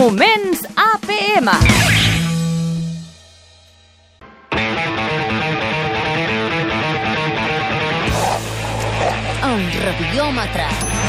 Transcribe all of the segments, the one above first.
Moments APM. El rabiòmetre.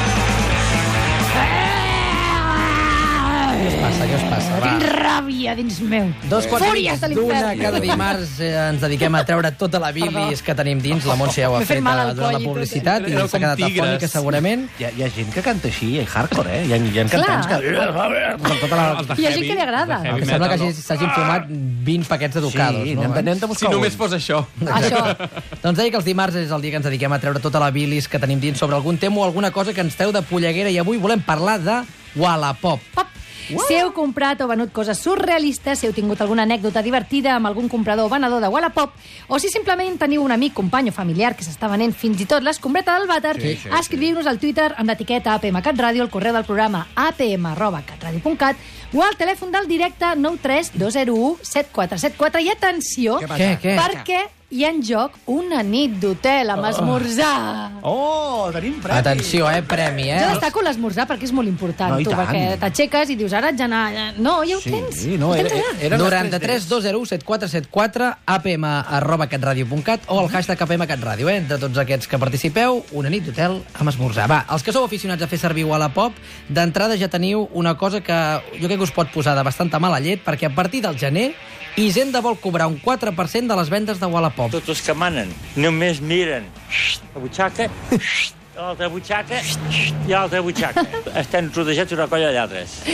Què us passa? Va. Tinc ràbia dins meu. Dos quarts Fúries de d'una l'infern. cada dimarts ens dediquem a treure tota la bilis que tenim dins. La Montse ja ho ha M'he fet fet mal al durant la coll i tot. publicitat i Éreu s'ha com quedat tigres. afònica segurament. Hi ha gent que canta així, hardcore, eh? Hi ha cantants que... Amb tota la... Hi ha gent que li agrada. El que sembla que s'hagin fumat 20 paquets d'educados. Sí, no? anem de buscar Si només fos això. Això. Doncs deia que els dimarts és el dia que ens dediquem a treure tota la bilis que tenim dins sobre algun tema o alguna cosa que ens treu de polleguera i avui volem parlar de Wallapop. Si heu comprat o venut coses surrealistes, si heu tingut alguna anècdota divertida amb algun comprador o venedor de Wallapop, o si simplement teniu un amic, company o familiar que s'està venent fins i tot l'escombreta del vàter, escriviu-nos al Twitter amb l'etiqueta APMCatRadio, el correu del programa apm@catradio.cat o al telèfon del directe 93 201 7474. I atenció, Què? perquè hi ha en joc una nit d'hotel amb esmorzar. Oh, tenim premi. Atenció, premi, Jo destaco l'esmorzar perquè és molt important, No, i tu, tant. perquè t'aixeques i dius, ara haig d'anar... No, ja ho tens. Sí, no, Ho tens allà. eren 93 201 7474 apm@catradio.cat o el hashtag apmcatradio, de tots aquests que participeu, una nit d'hotel amb esmorzar. Va, els que sou aficionats a fer servir Wallapop, d'entrada ja teniu una cosa que jo crec que us pot posar de bastanta mala llet, perquè a partir del gener Hisenda vol cobrar un 4% de les vendes de Wallapop. Tots els que manen només miren la butxaca, l'altra butxaca i l'altra butxaca. Estan rodejats una colla de lladres.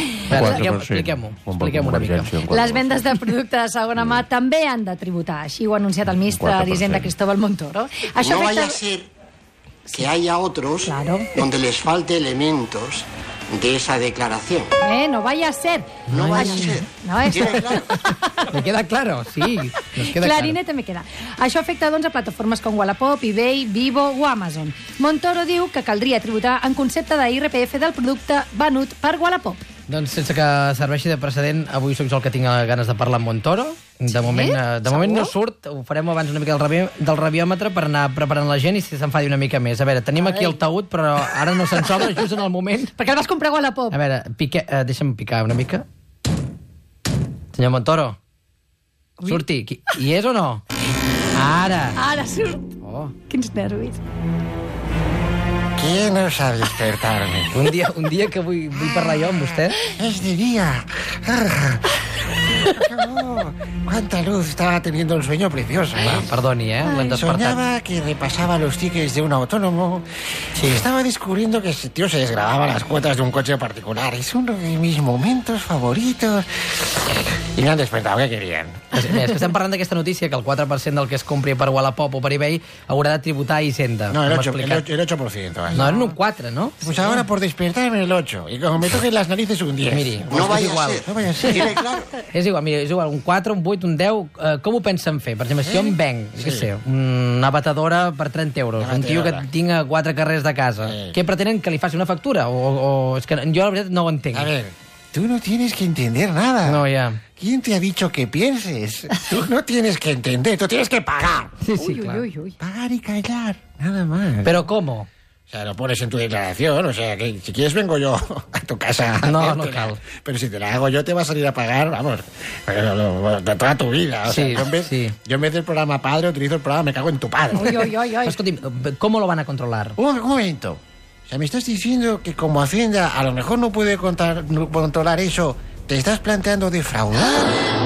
Expliquem-ho una mica. Les vendes de producte de segona mà també han de tributar. Així ho ha anunciat el ministre d'Hisenda, Cristóbal Montoro. Això No vaya a afecta... ser que haya otros Claro. donde les falte elementos de esa declaración. No vaya a ser. No vaya a ser. No vaya a ser. ¿Tiene claro? ¿Me queda claro? Sí, nos queda Clarinete me queda. Això afecta, doncs, a plataformes com Wallapop, eBay, Vivo o Amazon. Montoro diu que caldria tributar en concepte d'IRPF del producte venut per Wallapop. Doncs sense que serveixi de precedent, avui sóc jo el que tinc ganes de parlar amb Montoro. De moment no surt, ho farem abans una mica del rabiòmetre per anar preparant la gent i si s'enfadi una mica més. A veure, tenim aquí el taüt, però ara no se'n sobra just en el moment. Perquè el vas comprar a Wallapop. A veure, deixa'm picar una mica. Senyor Montoro, surti. Hi és o no? Ara. Ara surt. Oh. Quins nervis. ¿Quién osa despertarme? Un dia que vull parlar jo amb vostè. Es de día. Oh, cuánta luz, estaba teniendo un sueño precioso. Perdoni, l'hem despertat. Soñaba que repasaba los tickets de un autónomo. Sí. Estaba descubriendo que ese tío se desgrababa las cuotas de un coche particular. Es uno de mis momentos favoritos. I me han despertat, què querien? És que estem parlant d'aquesta notícia que el 4% del que es compri per Wallapop o per eBay haurà de tributar a Hisenda. No, el Hem 8%. explicat. El 8%. No, eren un 4, no? Pues ahora por despertarme el 8. Y como me toquen las narices un 10. Miri, No és vaya igual. a ser. No vaya a ser. ¿Tiene claro? És igual, mira, és igual, un 4, un 8, un 10, com ho pensen fer? Per exemple, si jo em venc, què sé, una batedora per 30 euros, Una un tio que batedora. tinc a 4 carrers de casa, Sí. què pretenen que li faci una factura? O és que jo la veritat no ho entenc. A ver, tú no tienes que entender nada. No, ja. ¿Quién te ha dicho que pienses? Tú no tienes que entender, tú tienes que pagar. Sí, sí, Ui, clar. ui, ui. Pagar y callar, nada más. Però com? O sea, lo pones en tu declaración, o sea, que si quieres vengo yo a tu casa. a No, hacértela. no cal. Pero si te la hago yo te va a salir a pagar, vamos, de toda tu vida. O sea, Sí, sí. yo en vez del programa padre utilizo el programa Me cago en tu padre. Ui, ui, ui, ui. Escolti'm, com lo van a controlar? Un momento. O sea, me estás diciendo que como Hacienda a lo mejor no puede controlar eso, ¿te estás planteando defraudar?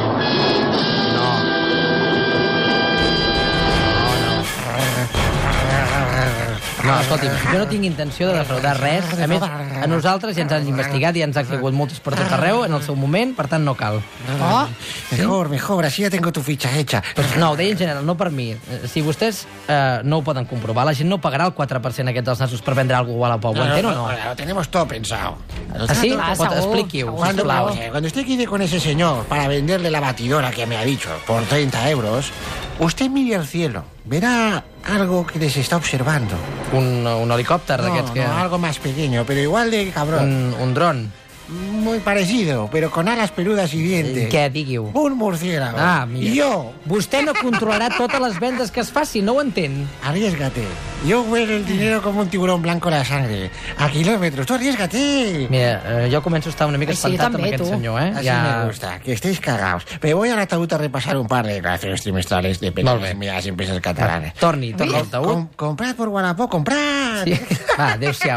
No, escolti'm, jo no tinc intenció de defraudar res. A més, a nosaltres ja ens han investigat i ens han caigut moltes per tot arreu en el seu moment, per tant no cal. Oh, Mejor, así ya tengo tu ficha hecha. Però no, ho deia en general, no per mi. Si vostès no ho poden comprovar, la gent no pagarà el 4% aquest dels nassos per vendre alguna cosa a Wallapop. Ho entén o no? Lo tenemos todo pensado. Ah, sí? Ah, Pot, segur, expliqui-ho, segur. sisplau. Cuando usted quede con ese señor para venderle la batidora que me ha dicho por 30 euros, usted mire al cielo, verá algo que les está observando. Un helicòpter d'aquests que... No, algo más pequeño, pero igual de cabrón. Un dron. Muy parecido, pero con alas peludas y dientes. Què, digui-ho? Un murciélago. Ah, mira. Y yo, Vostè no controlarà totes les vendes que es faci, no ho entén. arriésgate. Yo huelo el dinero como un tiburón blanco la sangre. A kilómetros, tú arriésgate. Mira, jo començo a estar una mica Ai, sí, espantat també, amb aquest tu. senyor, Así me gusta, que estéis cagados. Me voy al ataúd a repasar un par de declaraciones trimestrales de Molt bé. pequeñas y medianas empresas catalanas. Torni al taüt. Comprad por Wallapop, comprad. Sí. Va, adéu-siau.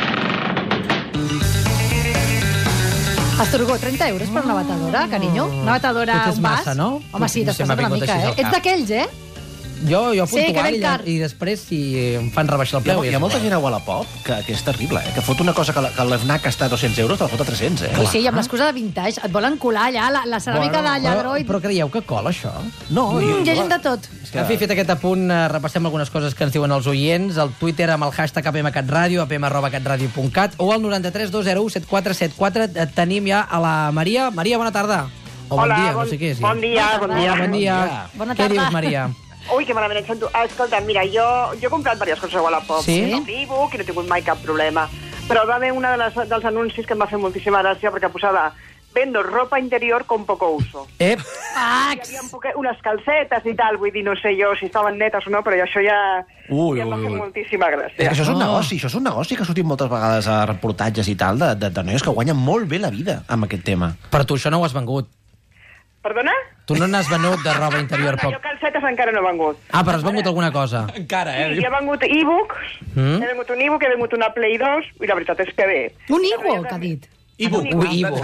Astorgó, 30 euros per una batedora, carinyo? Una batedora, Potser és un vas? massa, no? Home, sí, Potser t'estàs m'ha una vingut mica, així al cap. Ets d'aquells, eh? Jo Sí, que puntual ben car. i després si em fan rebaixar el Hi ha, preu... hi ha molta gent a Wallapop que és terrible, que fot una cosa que l'FNAC està a 200 euros, te la fot a 300, Ui, sí, i amb l'excusa de vintage. Et volen colar allà la ceràmica de lladró i... Però creieu que cola, això? No, Hi ha gent de tot. En fi, fet aquest apunt, repassem algunes coses que ens diuen els oients. El Twitter amb el hashtag apmcatradio, apm@catradio.cat, o al 93 201 7474. Tenim ja a la Maria. Maria, bona tarda. O bon dia, no sé què és. Ja. Bon dia, bon dia. Bon dia. Bona Què tarda. dius, Maria? Ui, que malament em sento. Escolta, mira, jo he comprat diverses coses a Wallapop. Sí? En e-book i no he tingut mai cap problema. Però va haver una dels anuncis que em va fer moltíssima gràcia perquè posava vendo ropa interior con poco uso. Ep! Hi havia unes calcetes i tal, vull dir, no sé jo si estaven netes o no, però això ja em va fer moltíssima És gràcia. que això és un negoci que ha sortit moltes vegades a reportatges i tal, de noies que guanyen molt bé la vida amb aquest tema. Però tu això no ho has vengut. Perdona? Tu no n'has venut de roba interior. Jo calcetes encara no he vengut. Ah, però has vengut alguna cosa. Encara, Sí, he vengut e-books, he vengut un e-book, he vengut una Play 2, i la veritat és que bé. Un e-book, ha dit. E-book. Ui, Ivo.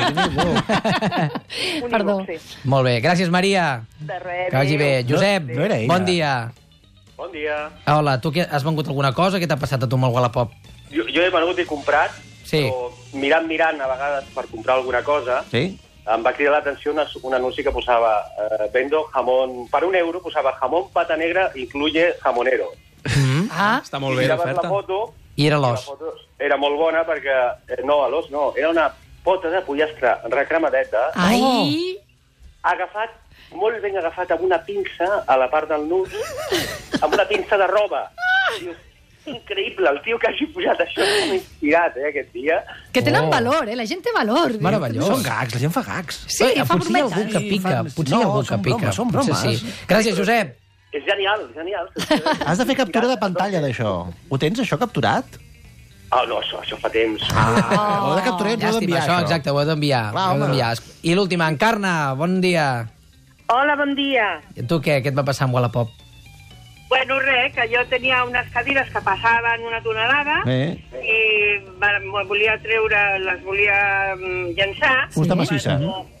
Un Perdó. e-book, sí. Molt bé, gràcies, Maria. De res. Que vagi bé. Josep, no era ella. bon dia. Bon dia. Hola, tu has vengut alguna cosa? Què t'ha passat a tu amb el Wallapop? Jo he venut i comprat, Sí. però mirant a vegades per comprar alguna cosa, Sí? em va cridar l'atenció un anunci que posava vendo jamón, per €1 posava jamón pata negra incluye jamonero. Ah, Està molt bé Miraves l'oferta. la foto, I era i la l'os. foto era molt bona perquè, no, a l'os no, era una pota de pollastre recremadeta, ai... agafat, molt ben agafat amb una pinça a la part del nus, amb una pinça de roba. Dius, increïble, el tio que hagi posat això m'ha inspirat, aquest dia. Que tenen Oh. valor, la gent té valor. Meravellós. Són gags, la gent fa gags. Sí, fa potser hi ha algú brometes. que pica. Potser hi ha No, algú que són pica. bromes, són Potser bromes. sí. Gràcies, Josep. És genial, genial. Has de fer captura de pantalla d'això. Ho tens, això, capturat? Ah, no, això fa temps. Ho he de capturar i ens ho heu Llàstima, d'enviar, això, exacte, ho heu d'enviar. Clar, Ho heu home. d'enviar. I l'última, Encarna, bon dia. Hola, bon dia. I tu què et va passar amb Wallapop? Bueno, res, que jo tenia unes cadires que passaven una tonelada i volia treure, les volia llançar. Fusta massissa.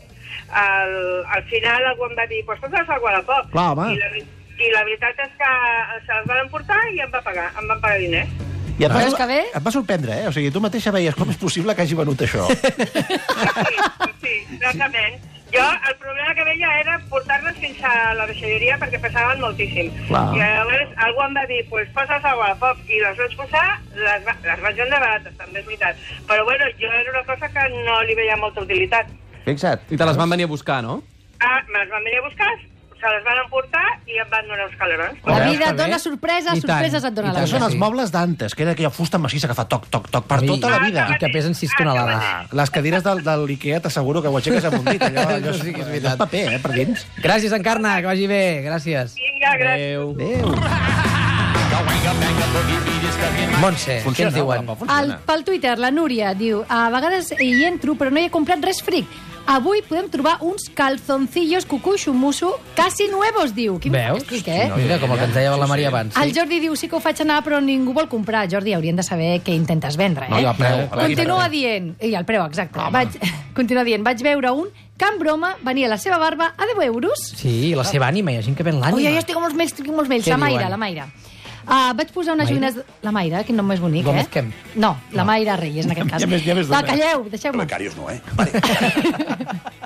Al final algú em va dir, pues tot al Wallapop. Clar, home. I la veritat és que se les van emportar i em van pagar diners. I Veus que bé? et va sorprendre, eh? O sigui, tu mateixa veies com és possible que hagi venut això. Sí, exactament. Jo el problema que veia era portar-les fins a la deixalleria perquè pesaven moltíssim. Clar. I llavors algú em va dir, pues posa-les a Wallapop, i les vaig posar, les vaig vendre barates, també és veritat. Però bueno, jo era una cosa que no li veia molta utilitat. Fixa't. I te les van venir a buscar, no? Ah, me'ls van venir a buscar, se les van emportar i em van donar uns calerons. Ho La veus, vida que et dona bé? sorpreses, I tant, sorpreses et dona i la tant. Són vida. els mobles d'antes, que era aquella fusta massissa que fa toc, toc, toc per tota la vida. I que pesen 6 tonelades. Les cadires de l'Ikea t'asseguro que ho aixeques amb un dit. Allò Sí que és és veritat. paper, per dins. Gràcies, Encarna, que vagi bé. Gràcies. Vinga, gràcies. Adéu. Adéu. Montse, què ens diuen? Pel Twitter, la Núria diu: a vegades hi entro, però no hi he comprat res fric. Avui podem trobar uns calzoncillos cucú xumuso casi nuevos, diu. Quin Veus? fàstic, eh? Mira, com el que ens deia la Maria abans. El Jordi diu, sí que ho faig anar, però ningú vol comprar. Jordi, haurien de saber què intentes vendre, No, i eh? el preu. Continua dient, i el preu, exacte. Continua dient, vaig veure un que en broma venia la seva barba a 10 euros. Sí, la seva ànima, hi ha gent que ven l'ànima. Ui, jo estic amb molts mails, Què La Mayra, diuen? la Mayra. Vaig posar unes Mayra? joguines... La Mayra, quin nom més bonic, Gómez eh? Kem. No, la Mayra Reyes, en aquest cas. Ja m'és Va, donat. calleu, deixeu-me. Becarios no, eh? Vale.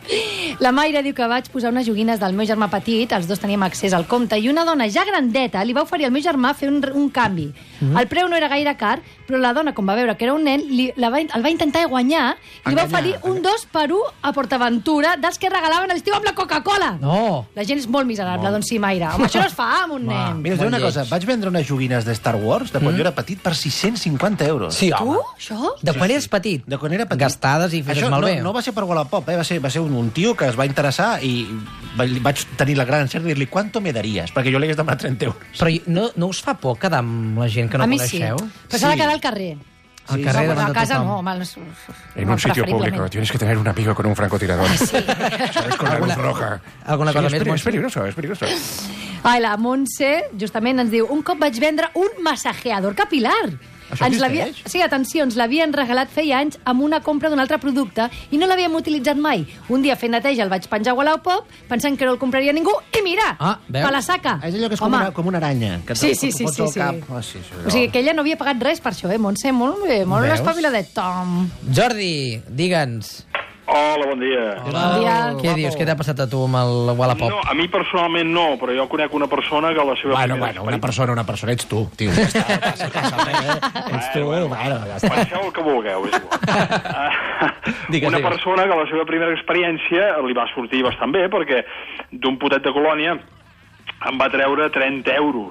La Mayra diu que vaig posar unes joguines del meu germà petit, els dos teníem accés al compte, i una dona ja grandeta li va oferir al meu germà fer un canvi. El preu no era gaire car, però la dona, com va veure que era un nen, el va intentar guanyar i li va oferir un 2x1 a PortAventura dels que regalaven a l'estiu amb la Coca-Cola. No. La gent és molt miserable, doncs sí, Mayra. Home, això no es fa amb un nen. Mira, us diré una cosa. Vaig vendre unes joguines de Star Wars de quan jo era petit per 650 euros. Sí, home. Tu, això? De quan eres petit? De quan era petit. Gastades i fetes malbé. No va ser per Wallapop, va ser un tio que es va interessar i vaig tenir la gran encert de dir-li «Quanto me daries?» perquè jo li hagués demanat 30 euros. Però no us fa por quedar amb la gent que no coneixeu? A mi sí, però s'ha de quedar al carrer. Al carrer davant de tothom. A casa no, home, en un sitio público tienes que tener un amigo con un francotirador. Sí. ¿Sabes? Con la luz roja. Alguna cosa més? És peligroso, és peligroso. Ai, la Montse, justament, ens diu un cop vaig vendre un massajeador capilar. Això existeix? Sí, atenció, ens l'havien regalat feia anys amb una compra d'un altre producte i no l'havíem utilitzat mai. Un dia fent neteja el vaig penjar a Wallapop pensant que no el compraria ningú i mira, veus? pa la saca. És allò que és com una aranya. Que Sí. fots al cap. Sí. O sigui que ella no havia pagat res per això, Montse, molt bé, molt espaviladet, Tom. Jordi, digue'ns. Hola, bon dia. Bon dia. Què dius? Què t'ha passat a tu amb el Wallapop? No, a mi personalment no, però jo conec una persona que la seva Bueno, una persona, ets tu, tio. Ja està, ets tu, bueno, ja està. Penseu el que vulgueu, és igual. Una persona que la seva primera experiència li va sortir bastant bé, perquè d'un potet de colònia em va treure 30 euros.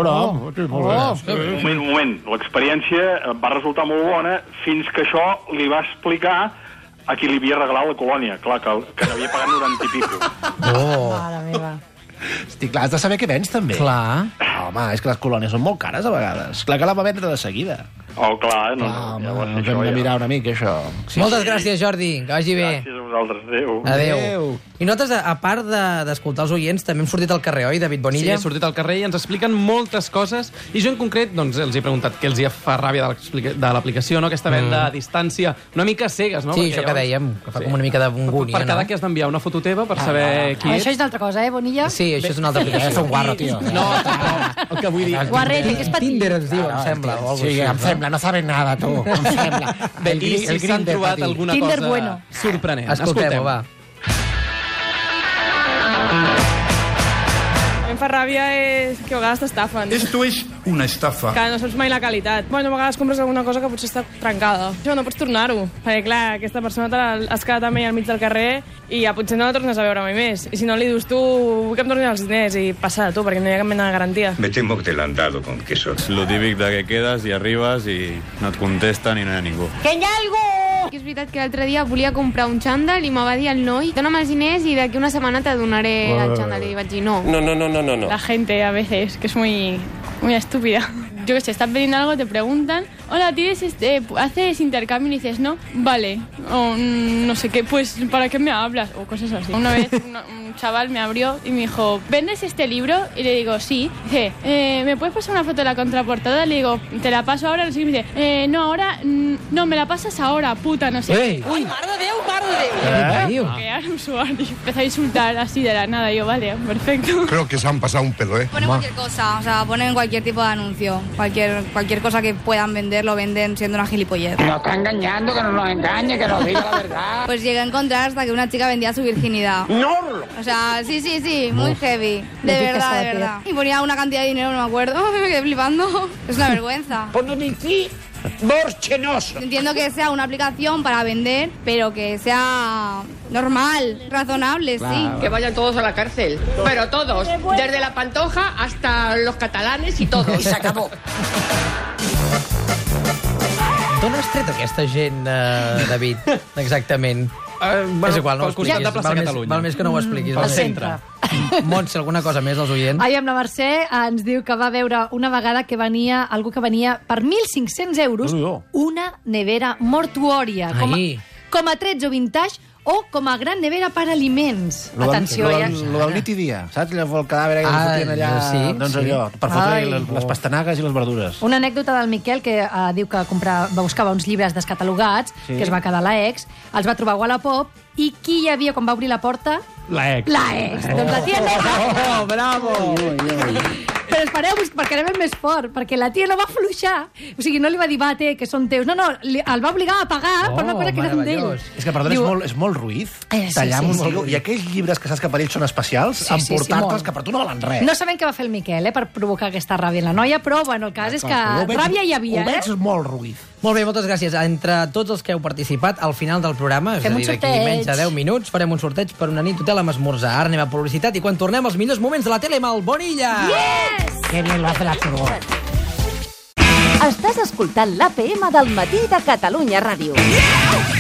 Un moment. L'experiència va resultar molt bona fins que això li va explicar a qui li havia regalat la colònia. Clar, que n'havia pagat 90 i pico. Mare meva. Hosti, clar, has de saber què vens, també. Clar. Home, és que les colònies són molt cares, a vegades. Clar que la va vendre de seguida. Oh, clar, no. Home, hem de mirar una mica, això. Moltes gràcies, Jordi. Que vagi bé. Gràcies a vosaltres. Adéu. Adéu. I nosaltres, a part d'escoltar els oients, també hem sortit al carrer, oi, David Bonilla? Sí, he sortit al carrer i ens expliquen moltes coses. I jo, en concret, doncs, els he preguntat què els hi fa ràbia de l'aplicació, no? Aquesta venda a distància, una mica cegues, no? Sí, això que dèiem, que fa com una mica d'angúnia, no? Per cada que has d'enviar una foto teva per saber qui ets. Això és d'altra cosa, Bonilla? Sí, això és una altra aplicació. És un guarro, tio. No, el que vull dir... Guarret, que és petit. Tinder ens diu, em sembla. Sí, em sembla, no sabes nada, tu. Em sembla. I si s'han trobat alguna Tinder cosa bueno. sorprenent. Escolteu-ho, va. A mi em fa ràbia és que a vegades t'estafen. Esto es una estafa. Que no saps mai la qualitat. Bueno, a vegades compres alguna cosa que potser està trencada. Això no pots tornar-ho. Perquè, clar, aquesta persona has quedat amb ella al mig del carrer i ja potser no la tornes a veure mai més. I si no li dius tu, vull que em tornin els diners i passa de tu, perquè no hi ha cap mena de garantia. Me temo que te l'han dado con queso. Lo típic de que quedes i arribes i no et contesten i no hi ha ningú. Que hi ha algú! És veritat que l'altre dia volia comprar un xandall i me va dir el noi dona'm els diners i d'aquí una setmana te donaré el xandall. I vaig dir no. No. La gente a veces, que es muy estúpida. Yo que sé, estás vendiendo algo, te preguntan, hola, ¿haces intercambio? Y dices, no, vale, o no sé qué, pues, ¿para qué me hablas? O cosas así. Una vez un chaval me abrió y me dijo, ¿vendes este libro? Y le digo, sí. Dice, ¿me puedes pasar una foto de la contraportada? Le digo, te la paso ahora, no sé qué. Me dice, no, ahora, no, me la pasas ahora, puta, no sé. Ey. Uy, mar de Déu. Que era un usuario. Empezó a insultar así de la nada. Yo, vale, perfecto. Creo que se han pasado un pelo, ¿eh? Ponen cualquier cosa, o sea, ponen cualquier tipo de anuncio. Cualquier cosa que puedan vender, lo venden siendo una gilipollez. Nos está engañando, que no nos engañe, que nos diga la verdad. Pues llegué a encontrar hasta que una chica vendía su virginidad. ¡No! O sea, sí, muy heavy. De verdad. Y ponía una cantidad de dinero, no me acuerdo. Me quedé flipando. Es una vergüenza. Entiendo que sea una aplicación para vender, pero que sea normal, razonable, sí. Que vayan todos a la cárcel. Pero todos. Desde la Pantoja hasta los catalanes y todos. I s'acabó. D'on has tret aquesta gent, David? Exactament. És igual, no ho expliquis. De plaça Catalunya. Val més que no ho expliquis. Al centre. Montse, alguna cosa més als oients? Ai, amb la Mercè ens diu que va veure una vegada que venia algú que venia per 1.500 euros una nevera mortuòria. Com a 13 o vintage o com a gran nevera per aliments. Atenció, ja. Lo del nit i dia, saps? El cadàver que fotien allà, doncs allò, per fotre les pastanagues i les verdures. Una anècdota del Miquel que diu que buscava uns llibres descatalogats, que es va quedar la ex, els va trobar a Wallapop, i qui hi havia quan va obrir la porta? La ex. La ex. Doncs la tia neta. Bravo! però espereu-vos, perquè anem més fort, perquè la tia no va afluixar. O sigui, no li va dir, va, té, que són teus. No, el va obligar a pagar per una cosa que eren d'ell. És que, perdona, és molt ruïz tallar amb un tio. I aquells llibres que saps que per ells són especials, emportar-te'ls que per tu no valen res. No sabem què va fer el Miquel, per provocar aquesta ràbia en la noia, però, bueno, el cas és que ràbia hi havia, Ho veig molt ruïz. Molt bé, moltes gràcies. Entre tots els que heu participat, al final del programa, és a dir, d'aquí menys de 10 minuts, farem un sorteig per una nit hotel amb esmorzar. Ara anem a publicitat i quan tornem els millors moments de la tele amb el Bonilla. Yes! Que bien lo hace la furgó. Estàs escoltant l'APM del matí de Catalunya Ràdio. Yeah!